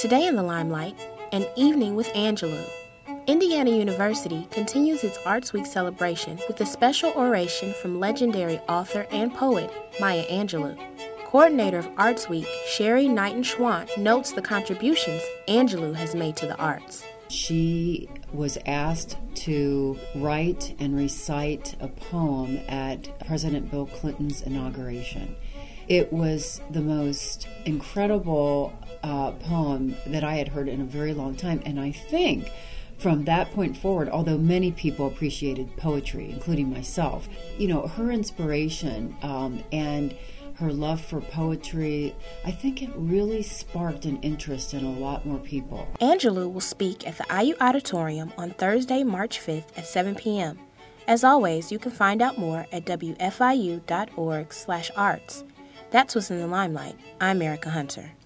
Today in the Limelight, an evening with Angelou. Indiana University continues its Arts Week celebration with a special oration from legendary author and poet Maya Angelou. Coordinator of Arts Week, Sherry Knighton-Schwant, notes the contributions Angelou has made to the arts. She was asked to write and recite a poem at President Bill Clinton's inauguration. It was the most incredible poem that I had heard in a very long time, and I think from that point forward, although many people appreciated poetry, including myself, her inspiration and her love for poetry, I think it really sparked an interest in a lot more people. Angelou will speak at the IU Auditorium on Thursday, March 5th at 7 p.m. As always, you can find out more at wfiu.org/arts. That's what's in the Limelight. I'm Erica Hunter.